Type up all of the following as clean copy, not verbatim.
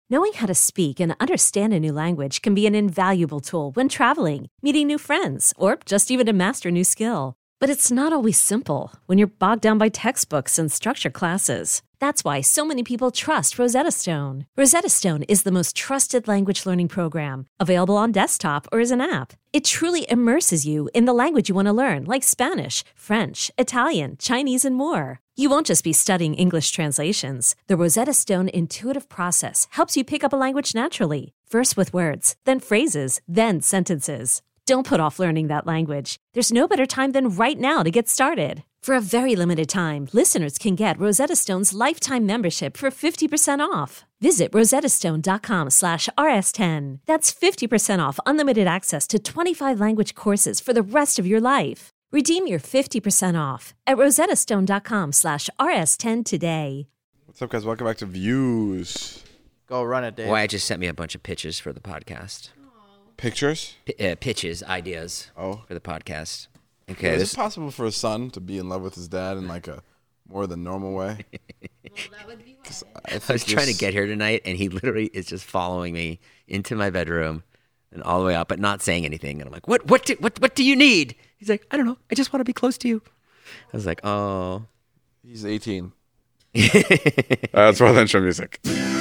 Knowing how to speak and understand a new language can be an invaluable tool when traveling, meeting new friends, or just even to master a new skill. But it's not always simple when you're bogged down by textbooks and structured classes. That's why so many people trust Rosetta Stone. Rosetta Stone is the most trusted language learning program, available on desktop or as an app. It truly immerses you in the language you want to learn, like Spanish, French, Italian, Chinese, and more. You won't just be studying English translations. The Rosetta Stone intuitive process helps you pick up a language naturally, first with words, then phrases, then sentences. Don't put off learning that language. There's no better time than right now to get started. For a very limited time, listeners can get Rosetta Stone's lifetime membership for 50% off. Visit rosettastone.com/rs10. That's 50% off unlimited access to 25 language courses for the rest of your life. Redeem your 50% off at rosettastone.com/rs10 today. What's up, guys? Welcome back to Views. Go run it, Dave. Wyatt just sent me a bunch of pitches for the podcast. Pictures? Pitches, ideas for the podcast. Okay, Is it possible for a son to be in love with his dad in like a more than normal way? Well, that would be why. I was trying to get here tonight, and he literally is just following me into my bedroom and all the way up, but not saying anything. And I'm like, what do you need? He's like, I don't know. I just want to be close to you. I was like, oh. He's 18. That's why the intro music.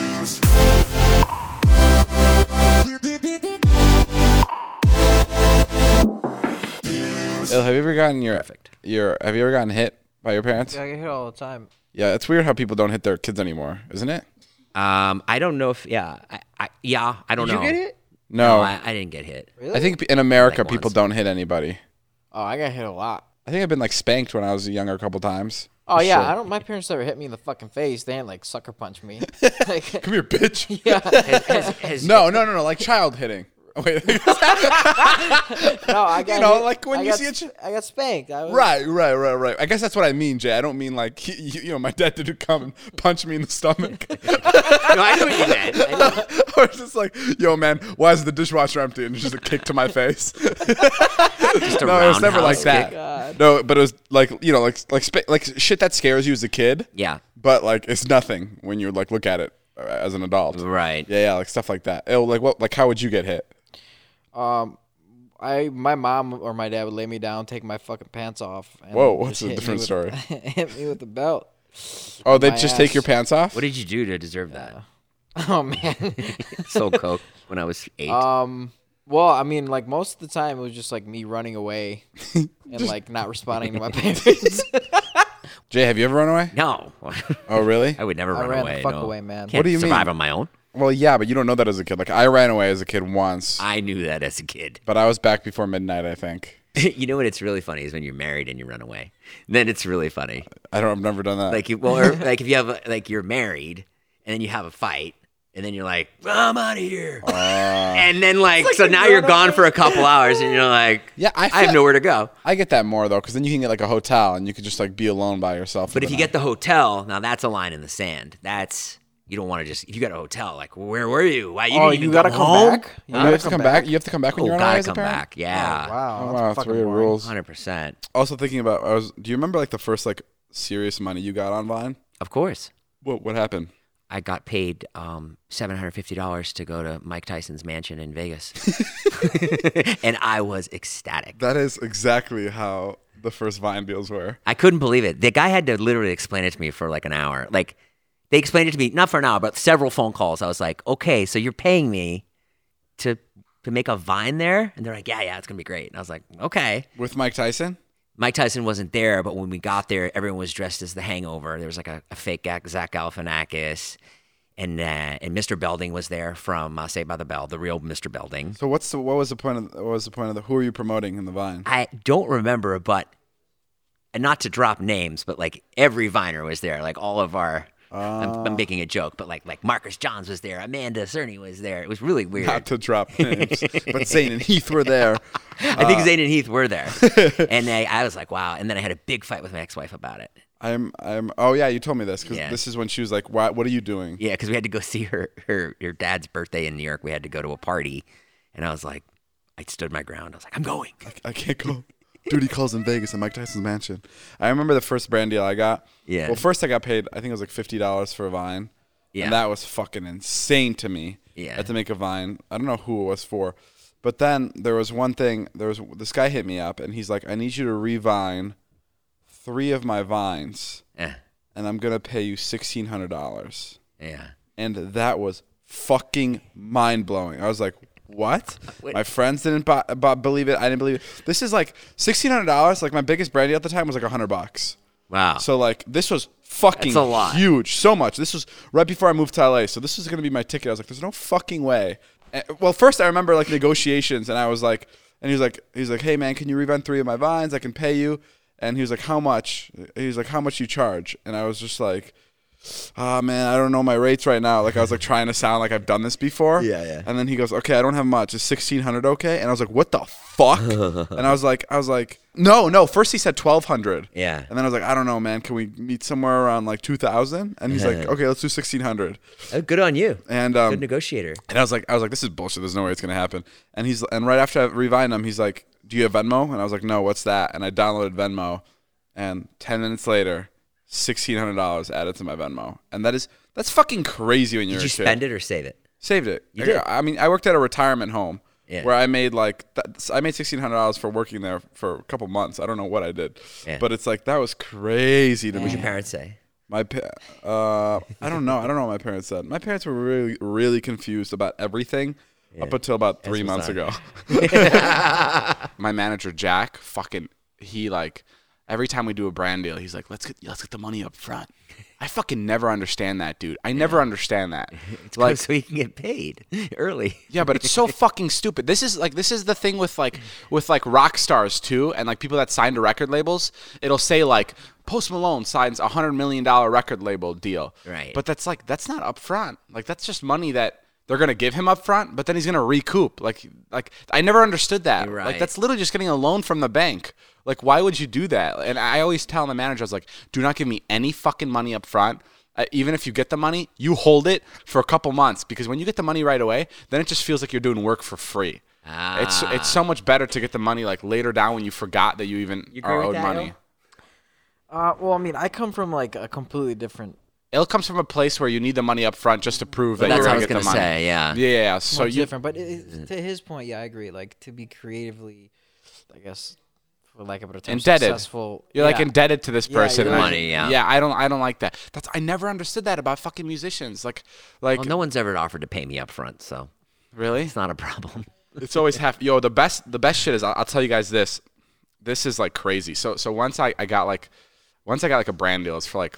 Have you ever gotten have you ever gotten hit by your parents? Yeah, I get hit all the time. Yeah, it's weird how people don't hit their kids anymore, isn't it? I don't know if I don't know. Did you get hit? No, I didn't get hit. Really? I think in America Like people once. don't hit anybody. Oh, I got hit a lot. I think I've been like spanked when I was younger a couple times. Oh yeah, Sure. I don't. My parents never hit me in the fucking face. They didn't like sucker punch me. Like, Come here, bitch. yeah. No, like child hitting. Wait. No, I got. know, hit. like when I you got, see I got spanked. I was, Right. I guess that's what I mean, Jay. I don't mean like, my dad didn't come and punch me in the stomach. No, I know what you meant. I know. Or it's just like, yo, man, why is the dishwasher empty? And it's just a kick to my face. Just a No, it was never like roundhouse that. kick. God. No, but it was like, like shit that scares you as a kid. Yeah, But like, it's nothing when you like look at it as an adult. right. Yeah, like stuff like that. How would you get hit? My mom or my dad would lay me down, take my fucking pants off. And Whoa, what's just a hit me different with- story? Hit me with the belt. Oh, they'd My just take ass. your pants off? What did you do to deserve that? Oh man. Sold coke when I was 8. Well, I mean, like most of the time, it was just like me running away and like not responding to my parents. Jay, have you ever run away? No, Oh, really? I would never I run ran away. the fuck no. away, man. Can't What do you survive mean? on my own? Well, yeah, but you don't know that as a kid. Like, I ran away as a kid once, I knew that as a kid. but I was back before midnight, I think. You know what? It's really funny is when you're married and you run away. Then it's really funny. I've never done that. Like, like if you have like you're married and then you have a fight. And then you're like, I'm out of here. And then so now you're gone for a couple hours and you're like, Yeah, I have nowhere to go. I get that more, though, because then you can get like a hotel and you could just like be alone by yourself. But if you get the hotel, now that's a line in the sand. You don't want to just, if you got a hotel, like, where were you? Why you didn't even gotta go come home? back. You have to come back. You have to come back when Oh, you're on gotta as a come parent? back. Yeah. Wow. Oh, that's wow, it's fucking weird boring. rules. 100%. Also thinking about, do you remember like the first like serious money you got on Vine? Of course. What happened? I got paid $750 to go to Mike Tyson's mansion in Vegas. And I was ecstatic. That is exactly how the first Vine deals were. I couldn't believe it. The guy had to literally explain it to me for like an hour. Like, they explained it to me, not for an hour, but several phone calls. I was like, okay, so you're paying me to make a Vine there? And they're like, yeah, it's going to be great. And I was like, okay. With Mike Tyson? Mike Tyson wasn't there, but when we got there, everyone was dressed as the Hangover. There was like a fake Zach Galifianakis, and Mr. Belding was there from Saved by the Bell, the real Mr. Belding. So what was the point of who are you promoting in the Vine? I don't remember, but and not to drop names, but like every Viner was there, like all of our. I'm making a joke, but like Marcus Johns was there, Amanda Cerny was there. It was really weird. Not to drop names, but Zane and Heath were there. I think Zane and Heath were there, and I was like, wow. And then I had a big fight with my ex-wife about it. Oh yeah, you told me this because Yeah. this is when she was like, what are you doing? Yeah, because we had to go see her dad's birthday in New York. We had to go to a party, and I was like, I stood my ground. I was like, I'm going. I can't go. Duty calls in Vegas at Mike Tyson's mansion. I remember the first brand deal I got. Yeah. Well, first I got paid, I think it was like $50 for a Vine. Yeah. And that was fucking insane to me. Yeah. I had to make a Vine. I don't know who it was for. But then there was one thing. This guy hit me up, and he's like, I need you to revine 3 of my Vines, Yeah. and I'm going to pay you $1,600. Yeah. And that was fucking mind-blowing. I was like, what? Wait. My friends didn't believe it. I didn't believe it. This is like $1,600. Like, my biggest brand deal at the time was like $100. Wow. So, like, this was fucking That's a lot. huge. So much. This was right before I moved to LA. So this was going to be my ticket. I was like, there's no fucking way. Well, first I remember like negotiations, and I was like, and he was like, hey man, can you revamp 3 of my Vines? I can pay you. And he was like, how much? He was like, how much you charge? And I was just like, man, I don't know my rates right now. Like I was like trying to sound like I've done this before. Yeah. And then he goes, okay, I don't have much. Is $1,600 okay? And I was like, what the fuck? And I was like, no. First he said $1,200. Yeah. And then I was like, I don't know, man. Can we meet somewhere around like 2,000? And he's like, okay, let's do 1,600. Oh, good on you. And Good negotiator. and I was like, this is bullshit. There's no way it's gonna happen. And right after I revined him, he's like, do you have Venmo? And I was like, no. What's that? And I downloaded Venmo, and 10 minutes later, $1,600 added to my Venmo, and that's fucking crazy when you're Did you a kid. spend it or save it? Saved it. You did? I mean, I worked at a retirement home Yeah. where I made like I made $1,600 for working there for a couple months. I don't know what I did, Yeah. but it's like that was crazy to What did me. your parents say? I don't know. I don't know what my parents said. My parents were really, really confused about everything up until about 3 was months I. ago. My manager Jack, he like every time we do a brand deal, he's like, let's get the money up front. I fucking never understand that, dude. I never understand that. It's like so you can get paid early. Yeah, but it's so fucking stupid. This is the thing with rock stars too, and like people that sign to record labels. It'll say like Post Malone signs a $100 million record label deal. Right. But that's not upfront. Like that's just money that they're gonna give him up front, but then he's gonna recoup. Like I never understood that. Right. Like that's literally just getting a loan from the bank. Like why would you do that? And I always tell the manager, I was like, do not give me any fucking money up front. Even if you get the money, you hold it for a couple months, because when you get the money right away, then it just feels like you're doing work for free. It's so much better to get the money like later down when you forgot that you even You agree are with owed that, money. Well, I mean, I come from like a completely different. It comes from a place where you need the money up front just to prove that That's you're what I going was to get the gonna money. say. Yeah. Yeah. So Much you different, but to his point, yeah, I agree. Like to be creatively, I guess, for lack of a better term, Indebted. successful. You're like indebted to this Yeah, person. you're and money, yeah. Yeah, I don't like that. I never understood that about fucking musicians. Like Well, no one's ever offered to pay me up front, so really? it's not a problem. It's always the best shit is I'll tell you guys this. This is like crazy. So once I got like a brand deal, it's for like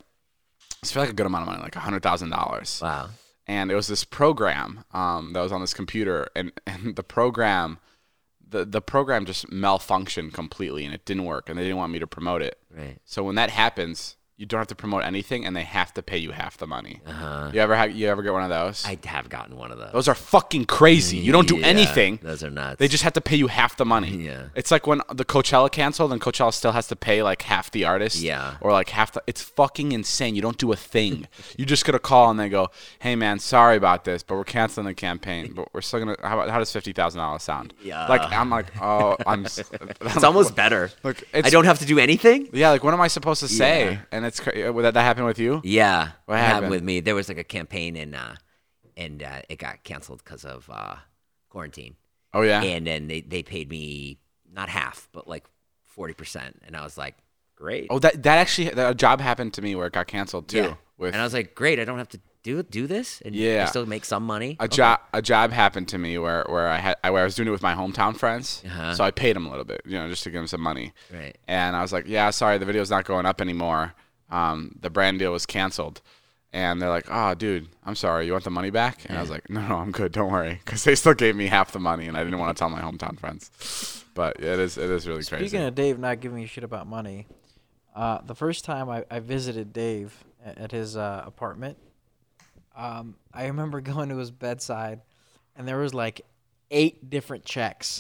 a good amount of money, like $100,000. Wow. And it was this program that was on this computer, and the program the program just malfunctioned completely, and it didn't work, and they didn't want me to promote it. Right. So when that happens, you don't have to promote anything, and they have to pay you half the money. Uh-huh. You ever get one of those? I have gotten one of those. Those are fucking crazy. You don't do Yeah, anything. Those are nuts. They just have to pay you half the money. Yeah. It's like when the Coachella canceled and Coachella still has to pay like half the artist. Yeah. Or like half the. It's fucking insane. You don't do a thing. You just get a call and they go, "Hey man, sorry about this, but we're canceling the campaign. But we're still gonna. How does $50,000 sound?" Yeah. Like I'm like, oh, It's almost better. Look, I it's- don't have to do anything. Yeah. Like what am I supposed to say? Yeah. And it's that happened with you. Yeah. What it happened? with me? There was like a campaign and it got canceled because of quarantine. Oh yeah. And then they paid me not half, but like 40%, and I was like, great. Oh, that job happened to me where it got canceled too. Yeah. With And I was like, great. I don't have to do this, and Yeah. I still make some money. a job happened to me where I was doing it with my hometown friends. Uh-huh. So I paid them a little bit, just to give them some money. Right. And I was like, yeah, sorry, the video's not going up anymore. The brand deal was canceled. And they're like, oh, dude, I'm sorry. You want the money back? And I was like, no, I'm good. Don't worry. Because they still gave me half the money, and I didn't want to tell my hometown friends. But it is really crazy. Speaking of Dave not giving me shit about money, the first time I visited Dave at his apartment, I remember going to his bedside, and there was like 8 different checks.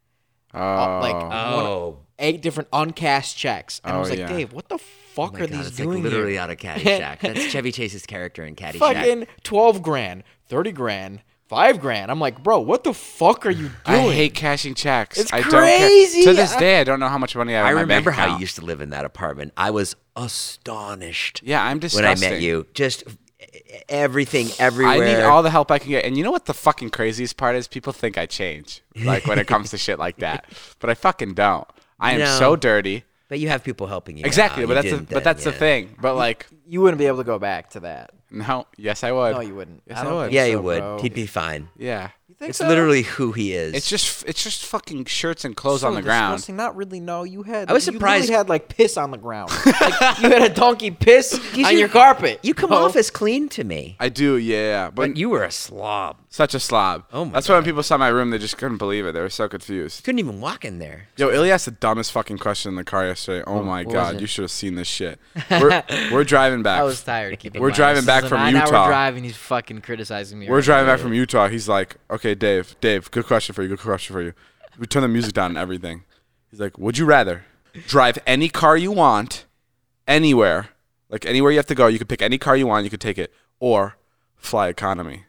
Oh. 8 different uncashed checks. And I Oh, was like, yeah. Dave, what the Oh fuck my are God, these it's doing like literally here? out of Caddyshack. That's Chevy Chase's character in Caddyshack. Fucking 12 grand, 30 grand, 5 grand. I'm like, bro, what the fuck are you doing? I hate cashing checks. It's I crazy. Don't care. To this day, I don't know how much money I have I in my remember bank how account. you used to live in that apartment. I was astonished Yeah, I'm when disgusting. I met you. Just everything everywhere. I need all the help I can get. And you know what the fucking craziest part is? People think I change, like when it comes to shit like that, but I fucking don't. I am No. so dirty. But you have people helping you. Exactly, now. but You that's didn't but then, that's the yeah. thing. But like, You wouldn't be able to go back to that. no, yes, I would. No, you wouldn't. Yes, I I don't would. think Yeah, so, you would. bro. He'd be fine. Yeah, You think It's so? literally who he is. it's just fucking shirts and clothes So on the ground. disgusting. Not really. No, you had. I was You surprised- literally had like piss on the ground. Like, you had a donkey piss on your carpet. You come bro. off as clean to me. I do, yeah, But you were a slob. such a slob. Oh my That's why when people saw my room, they just couldn't believe it. They were so confused. Couldn't even walk in there. Yo, Ilya asked the dumbest fucking question in the car yesterday. Oh my what was god, it? you should have seen this shit. We're driving back. I was tired. Keeping We're driving back from Utah. 9-hour drive, and he's fucking criticizing me. We're right driving now. back from Utah. He's like, okay, Dave, good question for you. Good question for you. We turn the music down and everything. He's like, would you rather drive any car you want, anywhere, like anywhere you have to go, you could pick any car you want, you could take it, or fly economy?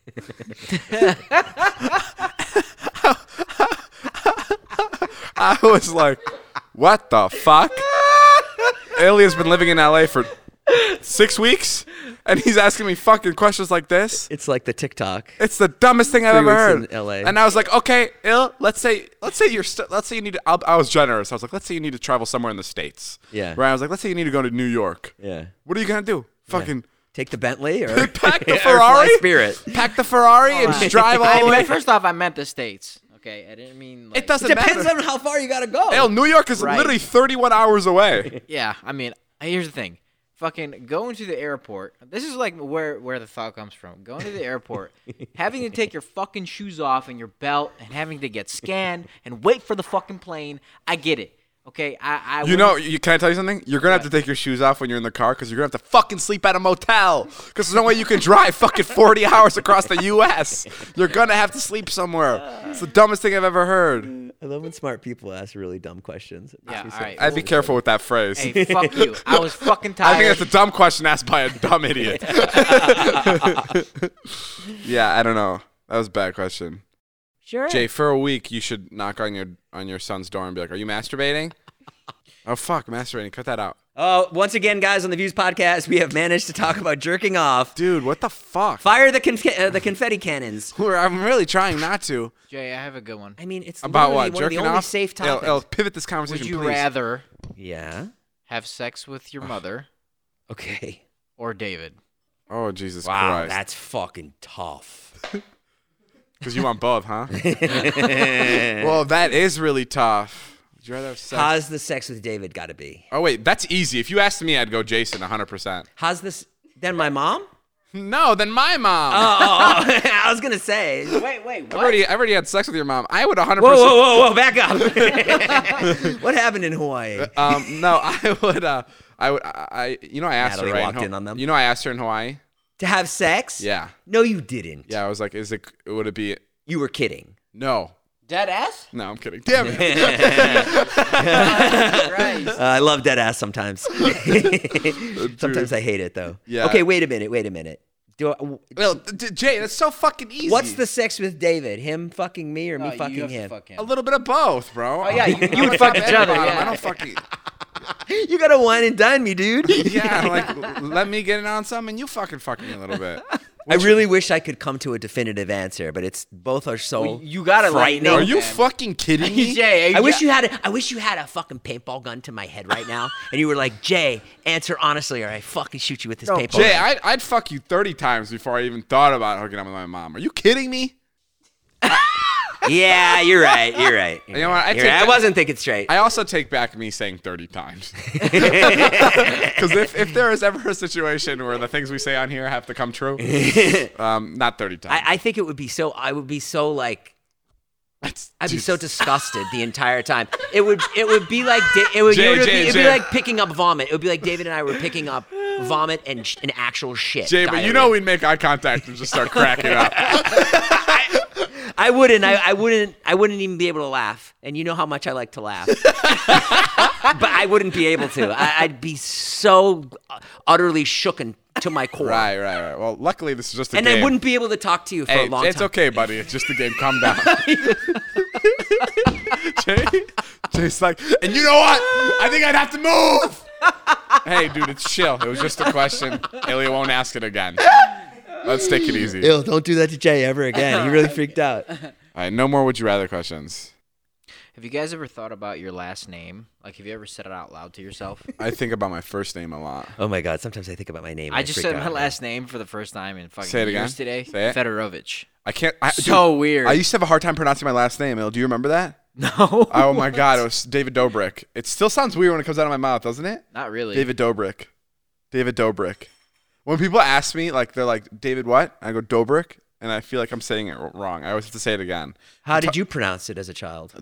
I was like, what the fuck? Ilya's been living in LA for 6 weeks, and he's asking me fucking questions like this. It's like the TikTok. It's the dumbest thing I've 3 ever weeks heard. in LA. And I was like, okay, let's say you need to. I was generous. I was like, let's say you need to travel somewhere in the States. Yeah. Right. I was like, let's say you need to go to New York. Yeah. What are you gonna do? Fucking Take the Bentley or pack the or fly Ferrari. Spirit. Pack the Ferrari and just drive all the way. First off, I meant the States. Okay, I didn't mean. Like, It doesn't Depends matter. on how far you gotta go. Hell, New York is Right. literally 31 hours away. Yeah, I mean, here's the thing. Fucking going to the airport. This is like where the thought comes from. Going to the airport, having to take your fucking shoes off and your belt, and having to get scanned and wait for the fucking plane. I get it. Okay, I You know, can I tell you something? You're gonna have to take your shoes off when you're in the car because you're gonna have to fucking sleep at a motel because there's no way you can drive fucking 40 hours across the U.S. You're gonna have to sleep somewhere. It's the dumbest thing I've ever heard. I love when smart people ask really dumb questions. It makes Yeah, me so all right. I'd be careful with that phrase. Hey, fuck you. I was fucking I tired. think that's a dumb question asked by a dumb idiot. Yeah, I don't know. That was a bad question. Sure. Jay, for a week, you should knock on your son's door and be like, "Are you masturbating?" Oh fuck, masturbating. Cut that out, Oh, once again, guys, on the Views podcast, we have managed to talk about jerking off. dude. What the fuck? Fire the confetti cannons. I'm really trying not to. Jay, I have a good one. I mean, it's About literally what? one of the Jerking only off? safe I'll topics. pivot this conversation, Would you please. rather Yeah. have sex with your mother Okay. or David? Oh Jesus Wow, Christ! that's fucking tough. Because you want both, huh? Well, that is really tough. Would you rather have sex? How's the sex with David got to be? Oh wait, that's easy. If you asked me, I'd go Jason 100%. How's this? Then my mom? No, then my mom. Oh, I was gonna say. Wait, I've already had sex with your mom. I would 100%. Whoa! Back up. What happened in Hawaii? No, I would. I asked Natalie her. Right? walked in on them. You know, I asked her in Hawaii. To have sex? Yeah. No, you didn't. Yeah, I was like, would it be? You were kidding. No. Dead ass? No, I'm kidding. Damn it. Christ. I love dead ass sometimes. Sometimes I hate it though. Yeah. Okay, wait a minute. Well, Jay, that's so fucking easy. What's the sex with David? Him fucking me or me You fucking have to him? fuck him. A little bit of both, bro. Oh, yeah, you I would fuck top each other, and bottom. yeah. I don't fucking. You gotta wine and dine me, dude. Yeah, like let me get in on some, and you fucking fuck me a little bit. I really wish I could come to a definitive answer, but it's both are so. Well, you gotta let me frightening. know. Are you man. fucking kidding me? Jay, I wish you had a fucking paintball gun to my head right now, and you were like, Jay, answer honestly, or I fucking shoot you with this paintball Jay, gun. I'd fuck you 30 times before I even thought about hooking up with my mom. Are you kidding me? Yeah, you're right. You know what? I wasn't thinking straight. I also take back me saying 30 times. Because if there is ever a situation where the things we say on here have to come true, not 30 times. I think it would be so. I would be so like. I'd be so disgusted the entire time. It would be like it'd be like picking up vomit. It would be like David and I were picking up vomit and actual shit. Jay, but you know we'd make eye contact and just start cracking up. I wouldn't even be able to laugh. And you know how much I like to laugh. But I wouldn't be able to. I'd be so utterly shooken to my core. Right. Well, luckily this is just a And game. I wouldn't be able to talk to you for a long time. It's okay, buddy. It's just a game. Calm down. Jay's like, and you know what? I think I'd have to move. Hey, dude, it's chill. It was just a question. Ilya won't ask it again. Let's take it easy. Ew, don't do that to Jay ever again. He really freaked out. All right, no more would you rather questions. Have you guys ever thought about your last name? Like, have you ever said it out loud to yourself? I think about my first name a lot. Oh my God! Sometimes I think about my name. I and just freak said my out. last name for the first time in fucking Say it years again. today. Say it. Fedorovich. I can't. So dude, weird. I used to have a hard time pronouncing my last name. Do you remember that? No. Oh my God, it was David Dobrik. It still sounds weird when it comes out of my mouth, doesn't it? Not really. David Dobrik. David Dobrik. When people ask me, like, they're like, David what? I go, Dobrik, and I feel like I'm saying it wrong. I always have to say it again. How did you pronounce it as a child?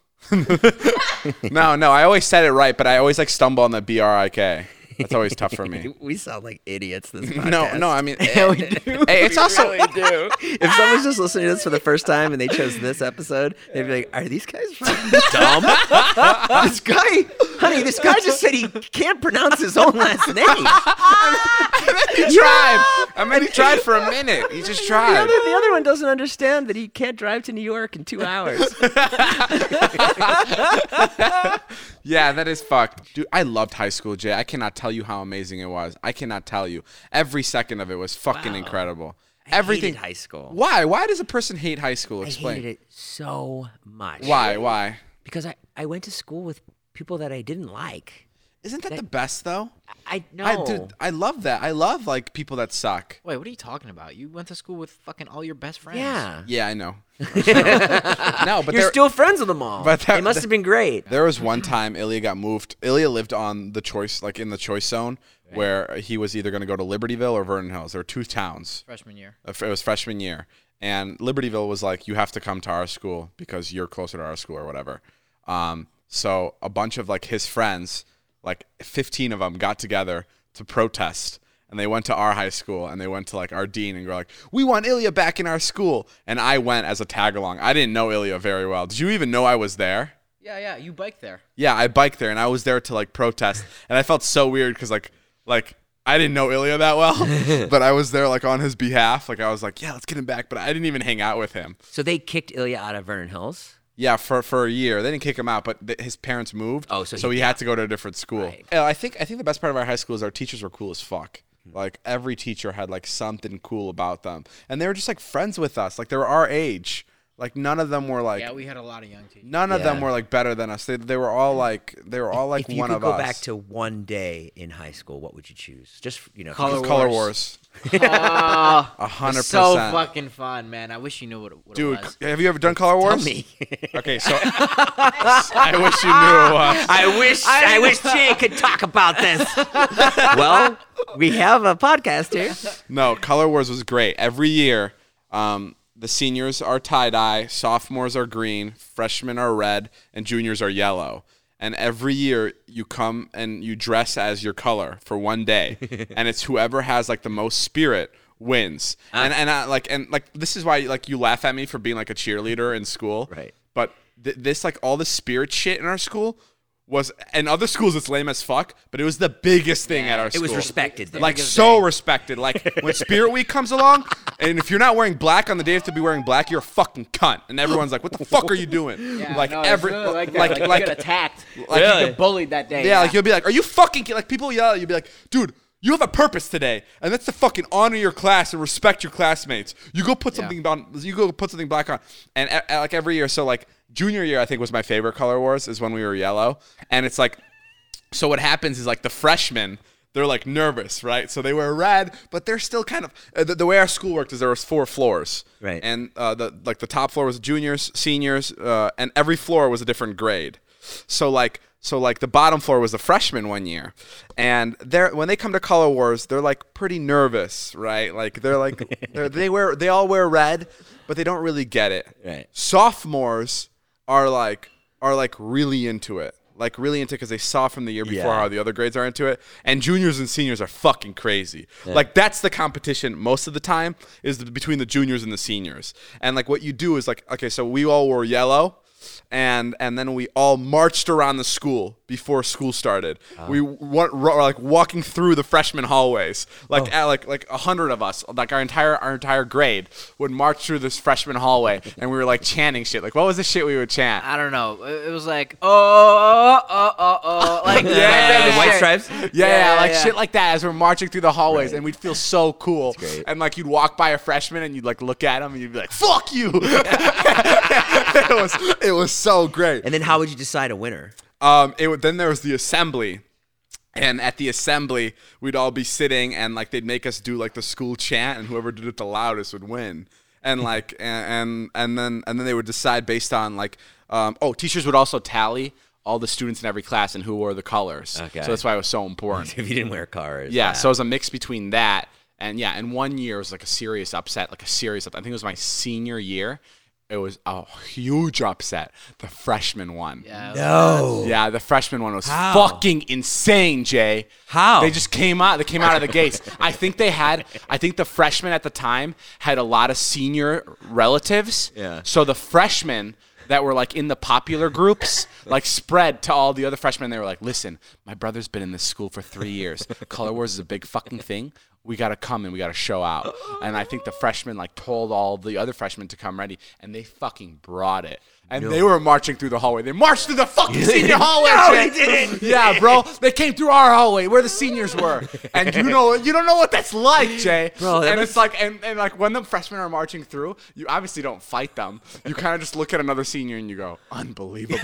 No, I always said it right, but I always like stumble on the BRIK. That's always tough for me. We sound like idiots. This podcast. No, I mean, Yeah, we do. hey, it's also do. If someone's just listening to this for the first time and they chose this episode, they'd be like, "Are these guys fucking dumb?" This guy just said he can't pronounce his own last name. he tried. I mean, he tried for a minute. He just tried. The other one doesn't understand that he can't drive to New York in 2 hours. Yeah, that is fucked. Dude, I loved high school, Jay. I cannot tell you how amazing it was. I cannot tell you. Every second of it was fucking incredible. Everything. I hated high school. Why? Why does a person hate high school? I Explain. hated it so much. Why? Because I went to school with people that I didn't like. Isn't that the best though? I know. Dude, I love that. I love like people that suck. Wait, what are you talking about? You went to school with fucking all your best friends. Yeah. Yeah, I know. No, but You're there, still friends with them all. But They must have been great. there was one time Ilya got moved. Ilya lived on the choice, like in the choice zone, where he was either going to go to Libertyville or Vernon Hills. There were two towns. Freshman year. It was freshman year, and Libertyville was like, you have to come to our school because you're closer to our school or whatever. So a bunch of like his friends, like 15 of them, got together to protest, and they went to our high school and they went to like our dean and were like, we want Ilya back in our school. And I went as a tag along. I didn't know Ilya very well. Did you even know I was there? Yeah, you biked there. Yeah, I biked there and I was there to like protest, and I felt so weird because like I didn't know Ilya that well, but I was there like on his behalf. Like I was like, yeah, let's get him back, but I didn't even hang out with him. So they kicked Ilya out of Vernon Hills? Yeah, for a year. They didn't kick him out, but his parents moved. Oh, so he had to go to a different school. Right. Yeah, I think the best part of our high school is our teachers were cool as fuck. Like every teacher had like something cool about them, and they were just like friends with us. Like they were our age. Like none of them were like Yeah, we had a lot of young teachers. none of them were like better than us. They were all like If you one could of go us. back to one day in high school, what would you choose? Just, Color Wars. Oh, 100%. so fucking fun, man. I wish you knew what it Dude, was. have you ever done Color Wars? Tell me. Okay, so I wish you knew it was. I wish Jay could talk about this. Well, we have a podcast here. No, Color Wars was great. Every year, the seniors are tie-dye, sophomores are green, freshmen are red, and juniors are yellow. And every year you come and you dress as your color for one day, and it's whoever has like the most spirit wins. And this is why like you laugh at me for being like a cheerleader in school, Right. But this like all the spirit shit in our school was, in other schools it's lame as fuck, but it was the biggest thing at our It school. was respected. Like so respected. Like when Spirit Week comes along, and if you're not wearing black on the day you have to be wearing black, you're a fucking cunt. And everyone's like, "What the fuck are you doing?" Yeah, like no, every it's really like that. like you like get attacked. like- You get bullied that day. yeah, like you'll be like, "Are you fucking like people yell at you?" You'll be like, "Dude, you have a purpose today, and that's to fucking honor your class and respect your classmates. You go put something on. You go put something black on." And like every year, so like junior year, I think was my favorite Color Wars is when we were yellow, and it's like. So what happens is like the freshmen, they're like nervous, right? So they wear red, but they're still kind of the way our school worked is there was 4 floors, Right. And the top floor was juniors, seniors, and every floor was a different grade. So the bottom floor was the freshmen one year, and when they come to Color Wars, they're like pretty nervous, right? Like they're like they all wear red, but they don't really get it. Right. Sophomores are like really into it. Like really into because they saw from the year before how the other grades are into it. And juniors and seniors are fucking crazy. Yeah. Like that's the competition most of the time is between the juniors and the seniors. And like what you do is like, okay, so we all wore yellow. and then we all marched around the school before school started. We were like walking through the freshman hallways, like 100 of us, like our entire grade would march through this freshman hallway, and we were like chanting shit. Like, what was the shit we would chant? I don't know. It was like, oh, like The White Stripes. Yeah, like yeah. shit like that as we're marching through the hallways, and we'd feel so cool. great. And like you'd walk by a freshman, and you'd like look at him, and you'd be like, "Fuck you!" it was so great. And then how would you decide a winner? Then there was the assembly. And at the assembly, we'd all be sitting, and like they'd make us do like the school chant, and whoever did it the loudest would win. And like, and then they would decide based on like, teachers would also tally all the students in every class and who wore the colors. Okay. So that's why it was so important. If you didn't wear cars. Yeah. So it was a mix between that and 1 year it was like a serious upset. I think it was my senior year. It was a huge upset. The freshman one. Yeah. No. Yeah, the freshman one was How? fucking insane, Jay. How? They just came out. They came out of the gates. I think the freshmen at the time had a lot of senior relatives. Yeah. So the freshmen that were like in the popular groups like spread to all the other freshmen. They were like, listen, my brother's been in this school for 3 years. Color Wars is a big fucking thing. We got to come and we got to show out. And I think the freshmen like told all the other freshmen to come ready, and they fucking brought it. And they were marching through the hallway. They marched through the fucking senior hallway. No, Jay. they didn't. Yeah, bro. They came through our hallway where the seniors were. And you don't know what that's like, Jay. Bro, that and must- it's like and like when the freshmen are marching through, you obviously don't fight them. You kind of just look at another senior and you go, unbelievable.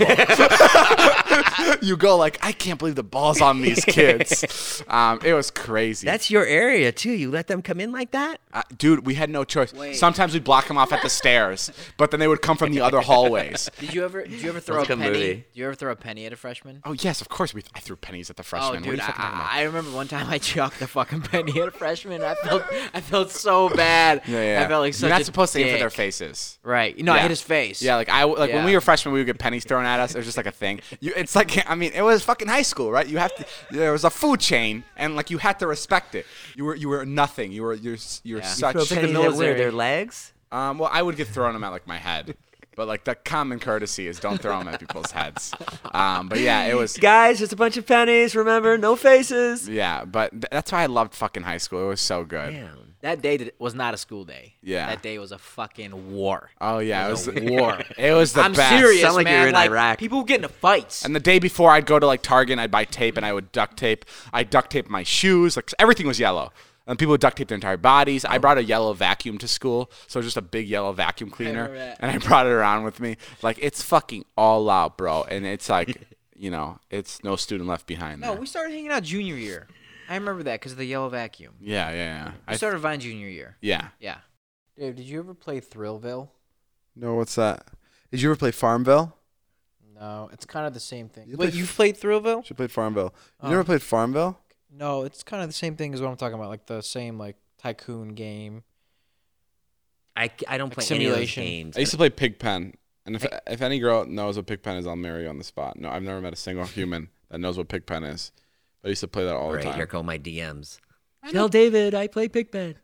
You go like, I can't believe the ball's on these kids. It was crazy. That's your area too. You let them come in like that? Dude, we had no choice. Sometimes we'd block them off at the stairs, but then they would come from the other hallways. Did you ever throw Like a a penny? movie. Did you ever throw a penny at a freshman? Oh yes, of course. I threw pennies at the Oh, freshmen. What are dude, you fucking talking about? I remember one time I chucked a fucking penny at a freshman. I felt so bad. Yeah. I felt like such You're not a supposed to aim for their dick. faces. Right. No, I Yeah. hit his face. Yeah, like when Yeah. we were freshmen, we would get pennies thrown at us. It was just like a thing. It's like, I mean, it was fucking high school, right? You have to. There was a food chain, and like you had to respect it. You were nothing. You're such. Throw pennies at where, military. their legs? Well, I would get thrown them at like my head, but like the common courtesy is don't throw them at people's heads. But yeah, it was. Guys, just a bunch of pennies. Remember, no faces. Yeah, but that's why I loved fucking high school. It was so good. Damn. That day was not a school day. Yeah. That day was a fucking war. Oh yeah, it was a war. It was the I'm best. serious, Sound like man. you're in Iraq. People get into fights. And the day before, I'd go to like Target and I'd buy tape and I would duct tape. I'd duct tape my shoes. Like everything was yellow. And people would duct tape their entire bodies. I brought a yellow vacuum to school, so just a big yellow vacuum cleaner, remember that. and I brought it around with me. Like it's fucking all out, bro. And it's like, it's no student left behind. no, There. we started hanging out junior year. I remember that because of the yellow vacuum. Yeah. We started Vine junior year. Yeah. Yeah. Dave, did you ever play Thrillville? No, what's that? Did you ever play Farmville? No, it's kind of the same thing. You Wait, play you played Thrillville? She played Farmville. You never played Farmville? No, it's kind of the same thing as what I'm talking about, like the same like tycoon game. I don't Like play any of those simulation. games. I used to play Pigpen. And if any girl knows what Pigpen is, I'll marry you on the spot. No, I've never met a single human that knows what Pigpen is. But I used to play that all the Right, time. here go my DMs. Tell David I play Pigpen.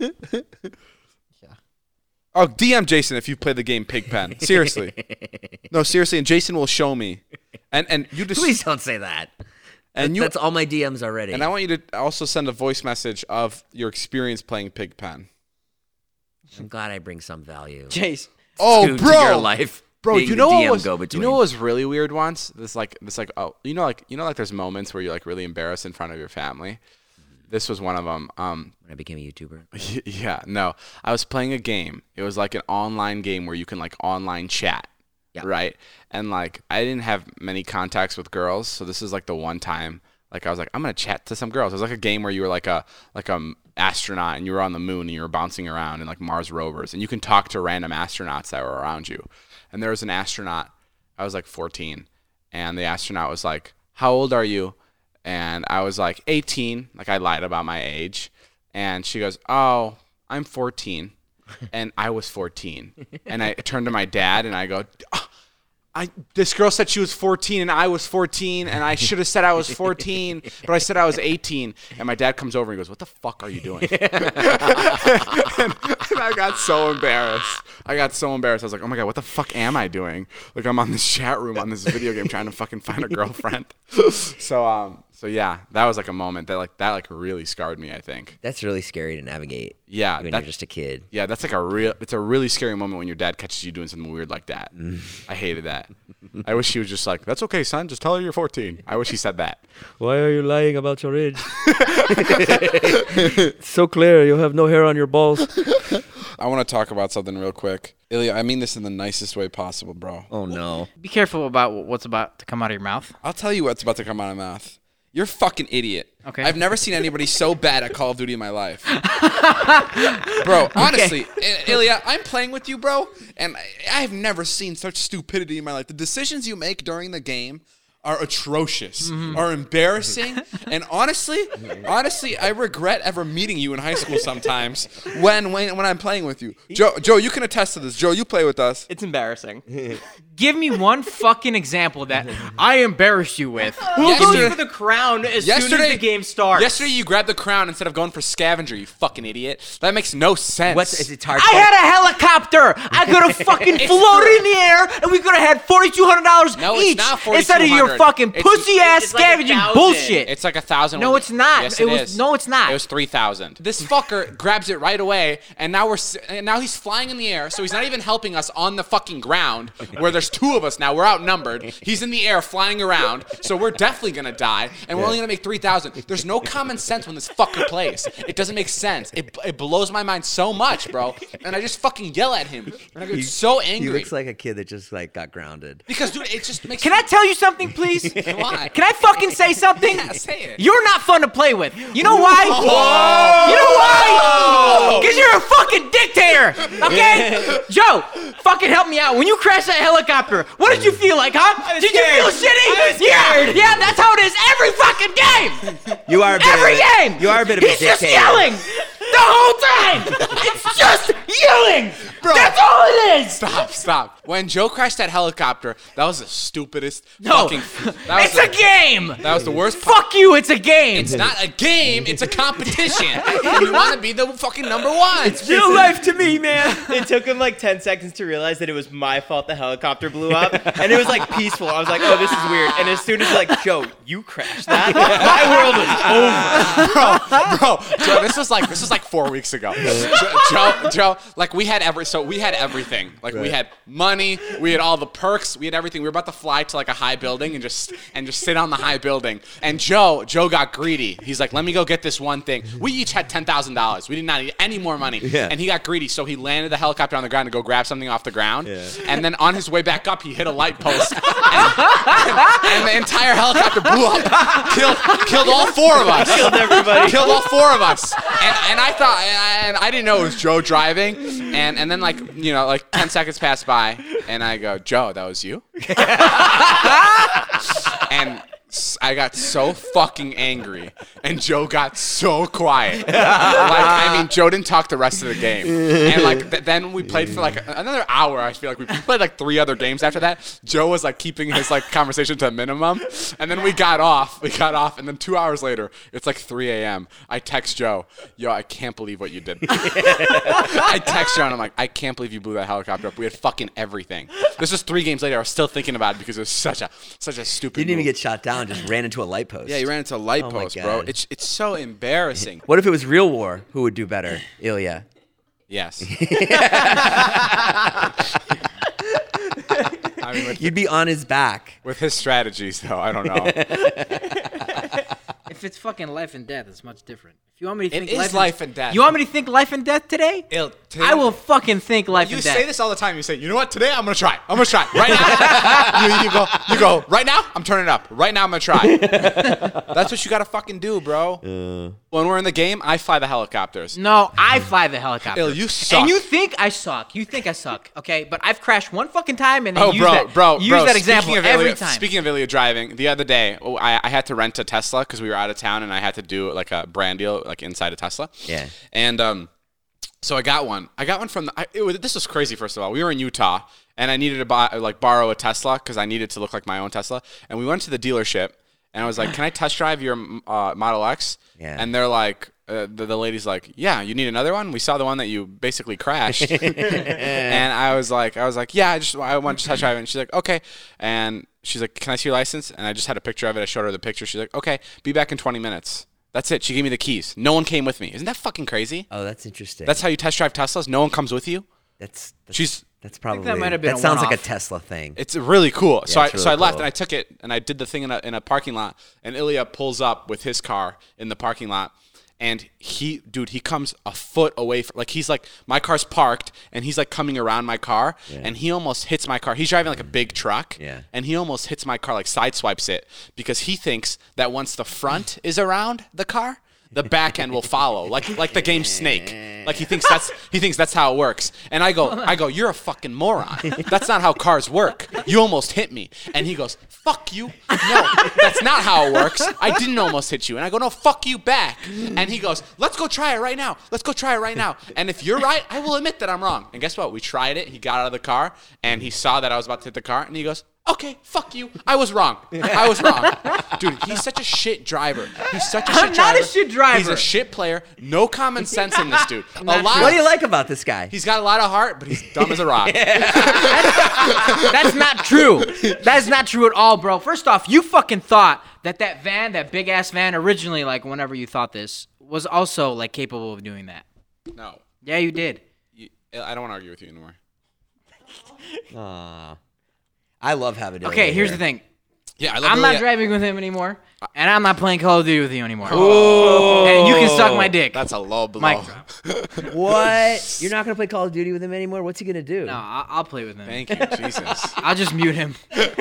Oh, DM Jason if you play the game Pigpen. Seriously. No, seriously, and Jason will show me. And you just Please don't say that. and you That's all my DMs already. and I want you to also send a voice message of your experience playing Pigpen. I'm glad I bring some value Chase. Oh, to bro. your life. Bro, being you the know DM what was go-between. you know what was really weird once? This like there's moments where you're like really embarrassed in front of your family. This was one of them. When I became a YouTuber. Yeah, no. I was playing a game. It was like an online game where you can like online chat. Yeah. Right? And like I didn't have many contacts with girls, so this is like the one time like I was like I'm going to chat to some girls. It was like a game where you were like a astronaut and you were on the moon and you were bouncing around in like Mars rovers and you can talk to random astronauts that were around you. And there was an astronaut. I was like 14 and the astronaut was like, "How old are you?" And I was like 18, like I lied about my age. And she goes, "Oh, I'm 14." And I was 14. And I turned to my dad and I go, this girl said she was 14 and I was 14 and I should have said I was 14, but I said I was 18. And my dad comes over and goes, "What the fuck are you doing?" And I got so embarrassed. I got so embarrassed. I was like, oh my God, what the fuck am I doing? Like, I'm on this chat room on this video game trying to fucking find a girlfriend. So yeah, that was like a moment that really scarred me, I think. That's really scary to navigate. Yeah. When you're just a kid. Yeah, that's like it's a really scary moment when your dad catches you doing something weird like that. I hated that. I wish he was just like, that's okay, son. Just tell her you're 14. I wish he said that. Why are you lying about your age? It's so clear. You have no hair on your balls. I want to talk about something real quick. Ilya, I mean this in the nicest way possible, bro. Oh, no. Be careful about what's about to come out of your mouth. I'll tell you what's about to come out of my mouth. You're a fucking idiot. Okay. I've never seen anybody so bad at Call of Duty in my life. Bro, honestly, Ilya, I'm playing with you, bro, and I've never seen such stupidity in my life. The decisions you make during the game are atrocious, are embarrassing, and honestly, I regret ever meeting you in high school sometimes when I'm playing with you. Joe, you can attest to this. Joe, you play with us. It's embarrassing. Give me one fucking example that I embarrassed you with. Who goes for the crown as soon as the game starts? Yesterday, you grabbed the crown instead of going for scavenger, you fucking idiot. That makes no sense. Is it hard? I had a helicopter. I could have fucking floated in the air, and we could have had $4,200 No, each it's not instead of your $4,200. fucking pussy ass it's like scavenging 1,000. bullshit. It's like 1,000. No, it's not. Yes, It it was- is. no, it's not. It was 3,000. This fucker grabs it right away, and now he's flying in the air, so he's not even helping us on the fucking ground, where there's two of us now. We're outnumbered. He's in the air flying around, so we're definitely gonna die, and we're only gonna make 3,000. There's no common sense when this fucker plays. It doesn't make sense. It blows my mind so much, bro. And I just fucking yell at him, and I get so He angry. looks like a kid that just got grounded. Because, dude, it just makes. Can I tell you something, please? Why? Can I fucking say something? Yeah, say it. You're not fun to play with. You know why? Whoa! You know why? Because you're a fucking dictator. Okay? Joe, fucking help me out. When you crashed that helicopter, what did you feel like, huh? Did you feel shitty? Yeah, that's how it is every fucking game. You are a bit Every of a, game. You are a bit of a He's dictator. just yelling the whole time. It's just yelling. Bro. That's all it is. Stop. When Joe crashed that helicopter, that was the stupidest No, fucking. That was it's a game. That was the worst part. Fuck you, it's a game. It's not a game, it's a competition. And you want to be the fucking number one. It's real life to me, man. It took him like 10 seconds to realize that it was my fault the helicopter blew up. And it was like peaceful. I was like, oh, this is weird. And as soon as like, Joe, you crashed that, my world was over. Bro, Joe, this was like 4 weeks ago. Joe, like we had everything. Like we had money, we had all the perks, we had everything. We were about to fly to like a high building and just sit on the high building. And Joe got greedy. He's like, let me go get this one thing. We each had $10,000. We did not need any more money. Yeah. And he got greedy, so he landed the helicopter on the ground to go grab something off the ground. Yeah. And then on his way back up, he hit a light post. and the entire helicopter blew up. Killed all four of us. Killed everybody. Killed all four of us. And I thought, and I didn't know it was Joe driving. And then like 10 seconds passed by, and I go, Joe, that was you? And I got so fucking angry, and Joe got so quiet. Joe didn't talk the rest of the game. And then we played for like another hour. I feel like we played like 3 other games after that. Joe was like keeping his like conversation to a minimum, and then we got off, and then 2 hours later, it's like 3 a.m. I text Joe, yo, I can't believe what you did. I text Joe, and I'm like, I can't believe you blew that helicopter up. We had fucking everything. This was 3 games later. I was still thinking about it because it was such a stupid. You didn't even move. get shot down. Just ran into a light post. Yeah, you ran into a light Oh my post, bro. God. It's so embarrassing. What if it was real war? Who would do better? Ilya. Yes. I mean, You'd be on his back. with his strategies, though, I don't know. If it's fucking life and death, it's much different. If you want me to It think is life and death. You want me to think life and death today? I will fucking think life You and death. say this all the time. You say, you know what? Today I'm gonna try. I'm gonna try right now. you go. Right now, I'm turning it up. Right now, I'm gonna try. That's what you gotta fucking do, bro. When we're in the game, I fly the helicopters. No, I fly the helicopter. Ill, you suck. And you think I suck. You think I suck. Okay, but I've crashed one fucking time and then Oh, use bro. that example Speaking of every Ilya, time. Speaking of Ilya driving, the other day, I had to rent a Tesla because we were out of town, and I had to do like a brand deal like inside a Tesla. Yeah. And so I got one. From this was crazy. First of all, we were in Utah, and I needed to borrow a Tesla because I needed to look like my own Tesla. And we went to the dealership, and I was like, "Can I test drive your Model X?" Yeah. And they're like, the lady's like, "Yeah, you need another one? We saw the one that you basically crashed." And I was like, "Yeah, I want to test drive it." And she's like, "Okay." And she's like, "Can I see your license?" And I just had a picture of it. I showed her the picture. She's like, "Okay, be back in 20 minutes." That's it. She gave me the keys. No one came with me. Isn't that fucking crazy? Oh, that's interesting. That's how you test drive Teslas? No one comes with you? That's that probably might have been that a sounds like a one-off. Tesla thing. It's really cool. So it's really I left cool. and I took it and I did the thing in a parking lot. And Ilya pulls up with his car in the parking lot. And he comes a foot away from, like, he's like, my car's parked and he's like coming around my car and he almost hits my car. He's driving like a big truck and he almost hits my car, like sideswipes it, because he thinks that once the front is around the car, the back end will follow, like the game Snake. Like he thinks that's how it works. And I go, "You're a fucking moron. That's not how cars work. You almost hit me." And he goes, "Fuck you. No, that's not how it works. I didn't almost hit you." And I go, "No, fuck you back." And he goes, "Let's go try it right now. Let's go try it right now. And if you're right, I will admit that I'm wrong." And guess what? We tried it. He got out of the car and he saw that I was about to hit the car and he goes, "Okay, fuck you. I was wrong. I was wrong." Dude, he's such a shit driver. He's such a shit driver. not a shit driver. He's a shit player. No common sense in this dude. What do you like about this guy? He's got a lot of heart, but he's dumb as a rock. That's not true. That's not true at all, bro. First off, you fucking thought that van, that big ass van, originally, like whenever you thought this, was also like capable of doing that. No. Yeah, you did. I don't want to argue with you anymore. I love having it. Okay, here's the thing. Yeah, I love I'm not Ilya. driving with him anymore, and I'm not playing Call of Duty with you anymore. And you can suck my dick. That's a low blow. Mic drop. What? You're not gonna play Call of Duty with him anymore? What's he gonna do? No, I'll play with him. Thank you, Jesus. I'll just mute him.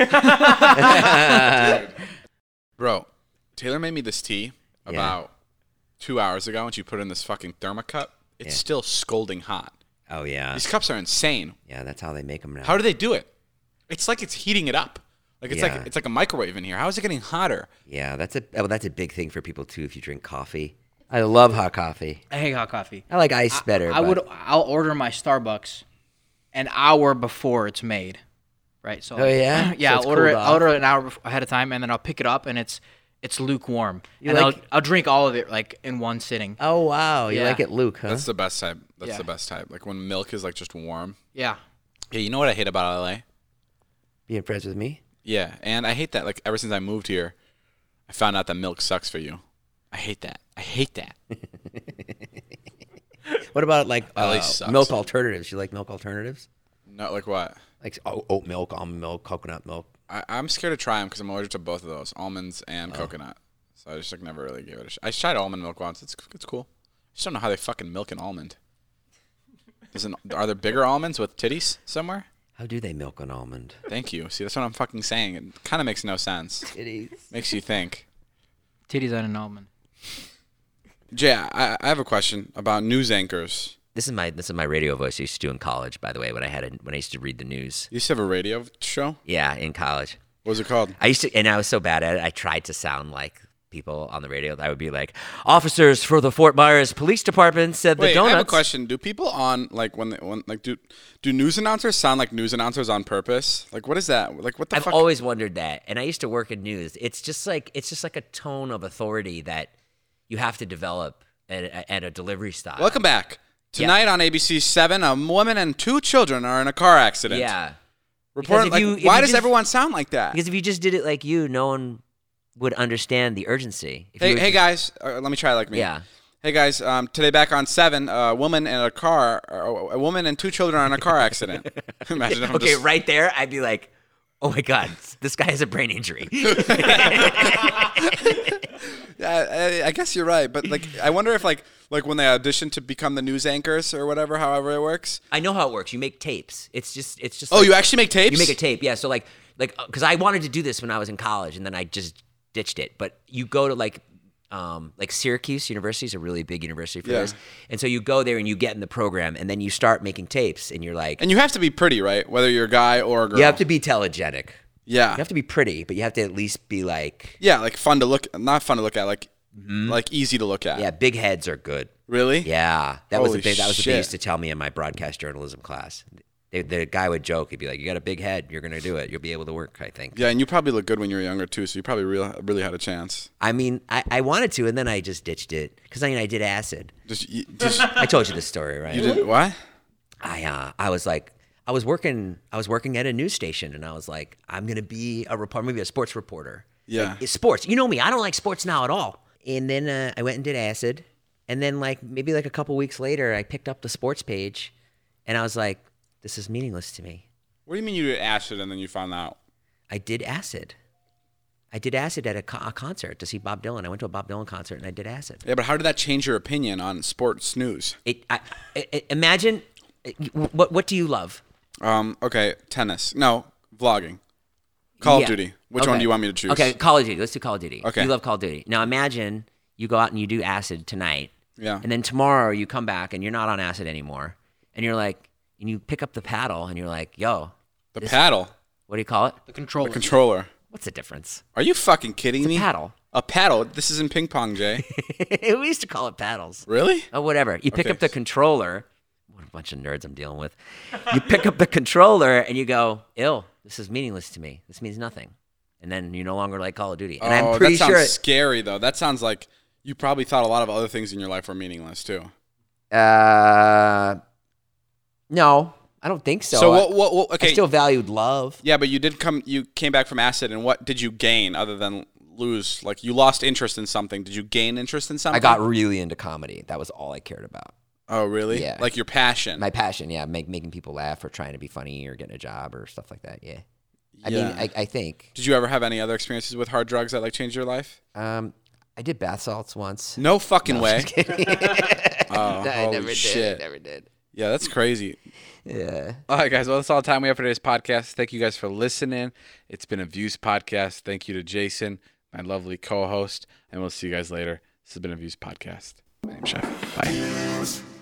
Bro, Taylor made me this tea about 2 hours ago, and she put it in this fucking thermocup. It's still scalding hot. Oh yeah. These cups are insane. Yeah, that's how they make them now. How do they do it? It's like it's heating it up. Like it's Yeah. like a microwave in here. How is it getting hotter? Yeah, that's a big thing for people too. If you drink coffee, I love hot coffee. I hate hot coffee. I like ice better. I'll order my Starbucks an hour before it's made. Right. So Oh, yeah? yeah. So it's I'll order cooled it. off. I'll order it an hour ahead of time, and then I'll pick it up, and it's lukewarm. You And like- I'll drink all of it like in one sitting. Oh wow, you Yeah. like it, Luke? Huh? That's the best type. That's Yeah. the best type. Like when milk is like just warm. Yeah. Yeah, you know what I hate about LA? Being friends with me? Yeah, and I hate that. Like ever since I moved here, I found out that milk sucks for you. I hate that. I hate that. What about like LA sucks. milk alternatives? You like milk alternatives? Not like what? Like oat milk, almond milk, coconut milk. I'm scared to try them because I'm allergic to both of those, almonds and coconut. So I just like never really gave it a shot. I tried almond milk once. It's cool. I just don't know how they fucking milk an almond. Are there bigger almonds with titties somewhere? How do they milk an almond? Thank you. See, that's what I'm fucking saying. It kind of makes no sense. Titties. Makes you think. Titties on an almond. Jay, I have a question about news anchors. This is my radio voice I used to do in college. By the way, when I used to read the news. You used to have a radio show? Yeah, in college. What was it called? I was so bad at it. I tried to sound like people on the radio. I would be like, "Officers for the Fort Myers Police Department said Wait, the donuts." I have a question. Do people on like do news announcers sound like news announcers on purpose? Like what is that? Like what the I've fuck? always wondered that, and I used to work in news. It's just like a tone of authority that you have to develop at a delivery style. Welcome back. Tonight on ABC 7, a woman and 2 children are in a car accident. Yeah. Report, Because like, if why you does just- everyone sound like that? Because if you just did it like you, no one would understand the urgency. If you Hey, would hey just- guys, let me try like me. Yeah. Hey guys, today back on 7, a woman and 2 children are in a car accident. Imagine if I'm Okay, just- right there, I'd be like, "Oh my God, this guy has a brain injury." Yeah, I guess you're right, but like, I wonder if like when they audition to become the news anchors or whatever, however it works. I know how it works. You make tapes. It's just. Oh, like- you actually make tapes? You make a tape, yeah. So like, because I wanted to do this when I was in college, and then I just ditched it. But you go to like Syracuse University is a really big university for Yeah. this, and so you go there and you get in the program, and then you start making tapes, and you're like, And you have to be pretty, right? Whether you're a guy or a girl. you have to be telegenic. Yeah. You have to be pretty, but you have to at least be like, Yeah, like fun to look, not fun to look at, like easy to look at. yeah, big heads are good. Really? Yeah, that was Holy what they shit. used to tell me in my broadcast journalism class. the guy would joke. He'd be like, "You got a big head. You're gonna do it. You'll be able to work." I think. Yeah, and you probably look good when you were younger too, so you probably really had a chance. I mean, I wanted to, and then I just ditched it because I did acid. Just I told you this story, right? you did what? I was working at a news station, and I was like, I'm gonna be a reporter, maybe a sports reporter. Yeah. Like, it's sports. You know me. I don't like sports now at all. And then I went and did acid, and then maybe a couple weeks later, I picked up the sports page, and I was like, this is meaningless to me. What do you mean you did acid and then you found out? I did acid. I did acid at a concert to see Bob Dylan. I went to a Bob Dylan concert, and I did acid. Yeah, but how did that change your opinion on sports news? Imagine, what do you love? Okay, tennis. No, vlogging. Call Yeah. of Duty. Which Okay. one do you want me to choose? Okay, Call of Duty. Let's do Call of Duty. Okay. You love Call of Duty. Now imagine you go out and you do acid tonight. Yeah. And then tomorrow you come back and you're not on acid anymore. And you're like, and you pick up the paddle and you're like, yo. The paddle. What do you call it? The controller. The controller. What's the difference? Are you fucking kidding me? Paddle. A paddle. This isn't ping pong, Jay. We used to call it paddles. Really? Oh, whatever. You pick Okay. up the controller. What a bunch of nerds I'm dealing with. You pick up the controller and you go, this is meaningless to me. This means nothing. And then you no longer like Call of Duty. And I'm pretty that sounds sure. scary though. That sounds like you probably thought a lot of other things in your life were meaningless too. No, I don't think so. So what okay. I still valued love. Yeah, but you came back from acid, and what did you gain other than lose? Like, you lost interest in something. Did you gain interest in something? I got really into comedy. That was all I cared about. Oh, really? Yeah. Like your passion. My passion, yeah, making people laugh or trying to be funny or getting a job or stuff like that. Yeah. I Yeah. mean, I think. Did you ever have any other experiences with hard drugs that like changed your life? I did bath salts once. No fucking way. Just kidding. Oh, No, I holy never shit. did. Never did. Yeah, that's crazy. Yeah. All right, guys. Well, that's all the time we have for today's podcast. Thank you guys for listening. It's been a Views podcast. Thank you to Jason, my lovely co-host, and we'll see you guys later. This has been a Views podcast. My name's Chef. Bye.